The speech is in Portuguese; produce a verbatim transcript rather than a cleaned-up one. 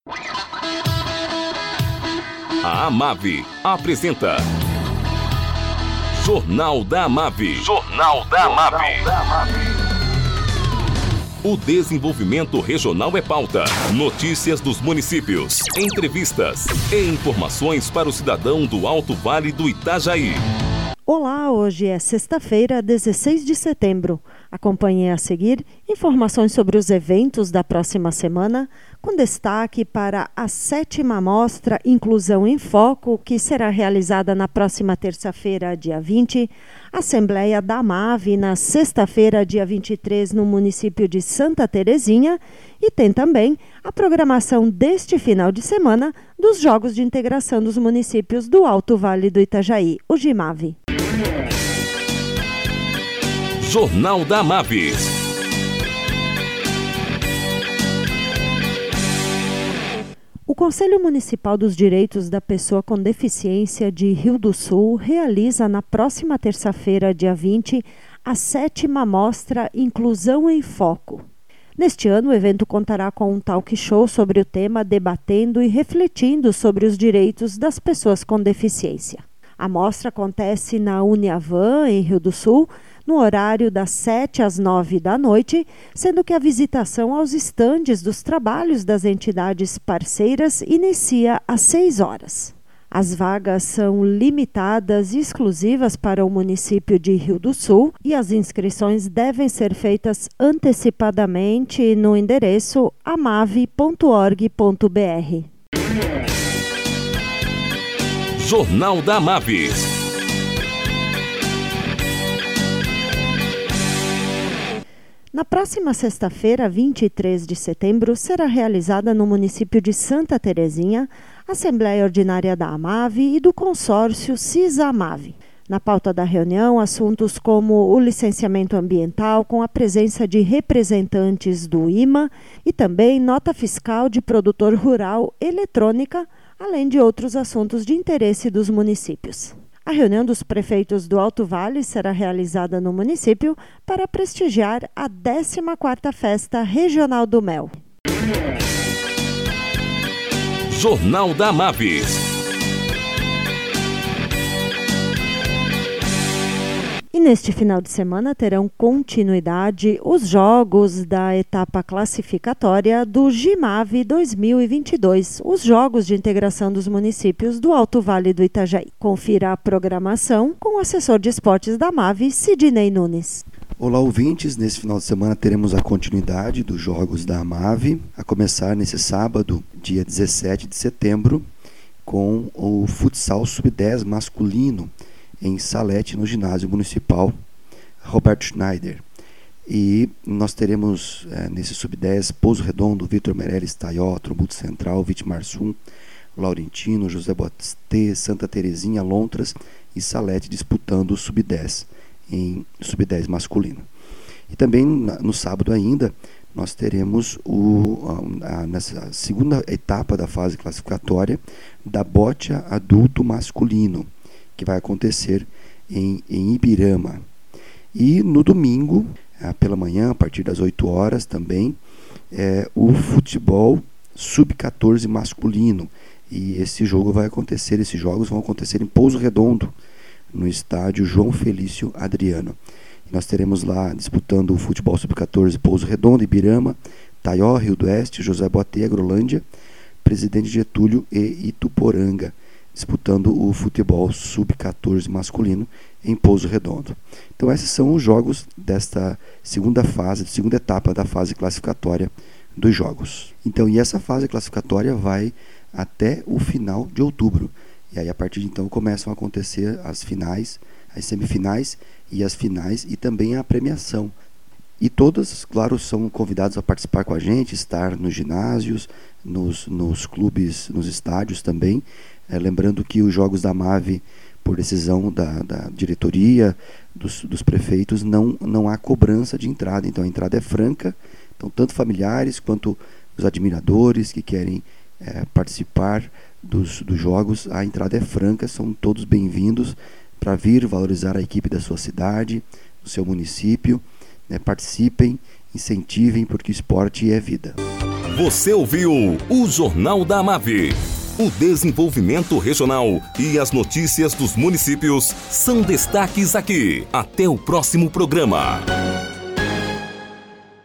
A Amave apresenta Jornal da Amave. Jornal da Amave. O desenvolvimento regional é pauta. Notícias dos municípios, entrevistas e informações para o cidadão do Alto Vale do Itajaí. Olá, hoje é sexta-feira, dezesseis de setembro. Acompanhe a seguir informações sobre os eventos da próxima semana, com destaque para a sétima mostra Inclusão em Foco, que será realizada na próxima terça-feira, dia vinte, Assembleia da Amave na sexta-feira, dia vinte e três, no município de Santa Terezinha, e tem também a programação deste final de semana dos Jogos de Integração dos Municípios do Alto Vale do Itajaí, o Gimave. Jornal da Amave. O Conselho Municipal dos Direitos da Pessoa com Deficiência de Rio do Sul realiza na próxima terça-feira, dia vinte, a sétima mostra Inclusão em Foco. Neste ano, o evento contará com um talk show sobre o tema, debatendo e refletindo sobre os direitos das pessoas com deficiência. A mostra acontece na Uniavan, em Rio do Sul, no horário das sete às nove da noite, sendo que a visitação aos estandes dos trabalhos das entidades parceiras inicia às seis horas. As vagas são limitadas e exclusivas para o município de Rio do Sul e as inscrições devem ser feitas antecipadamente no endereço amave ponto org ponto br. Jornal da Amave. Na próxima sexta-feira, vinte e três de setembro, será realizada no município de Santa Terezinha a Assembleia Ordinária da Amave e do consórcio CISA-Amave. Na pauta da reunião, assuntos como o licenciamento ambiental, com a presença de representantes do I M A e também nota fiscal de produtor rural eletrônica, além de outros assuntos de interesse dos municípios. A reunião dos prefeitos do Alto Vale será realizada no município para prestigiar a décima quarta Festa Regional do Mel. Jornal da Amave. E neste final de semana terão continuidade os jogos da etapa classificatória do Gimave dois mil e vinte e dois, os Jogos de Integração dos Municípios do Alto Vale do Itajaí. Confira a programação com o assessor de esportes da Amave, Sidney Nunes. Olá, ouvintes. Nesse final de semana teremos a continuidade dos Jogos da Amave, a começar nesse sábado, dia dezessete de setembro, com o futsal sub dez masculino, em Salete, no ginásio municipal Roberto Schneider. E nós teremos é, nesse sub dez Pouso Redondo, Vitor Meirelles, Taió, Trombuto Central, Vitimar Sum, Laurentino, José Botê, Santa Terezinha, Lontras e Salete disputando o sub dez em sub dez masculino. E também na, no sábado ainda nós teremos o, a, a, nessa segunda etapa da fase classificatória da bote adulto masculino, que vai acontecer em, em Ibirama. E no domingo, ah, pela manhã, a partir das oito horas também, é, o futebol sub catorze masculino. E esse jogo vai acontecer, esses jogos vão acontecer em Pouso Redondo, no estádio João Felício Adriano. E nós teremos lá disputando o futebol sub catorze Pouso Redondo, Ibirama, Taió, Rio do Oeste, José Botê, Agrolândia, Presidente Getúlio e Ituporanga, disputando o futebol sub catorze masculino em Pouso Redondo. Então esses são os jogos desta segunda fase, segunda etapa da fase classificatória dos jogos. Então, e essa fase classificatória vai até o final de outubro. E aí a partir de então começam a acontecer as finais, as semifinais e as finais e também a premiação. E todas, claro, são convidados a participar com a gente, estar nos ginásios, nos, nos clubes, nos estádios também. É, lembrando que os Jogos da Amave, por decisão da, da diretoria, dos, dos prefeitos, não, não há cobrança de entrada. Então a entrada é franca, então tanto familiares quanto os admiradores que querem é, participar dos, dos Jogos, a entrada é franca, são todos bem-vindos para vir valorizar a equipe da sua cidade, do seu município, né, participem, incentivem, porque o esporte é vida. Você ouviu o Jornal da Amave. O desenvolvimento regional e as notícias dos municípios são destaques aqui. Até o próximo programa.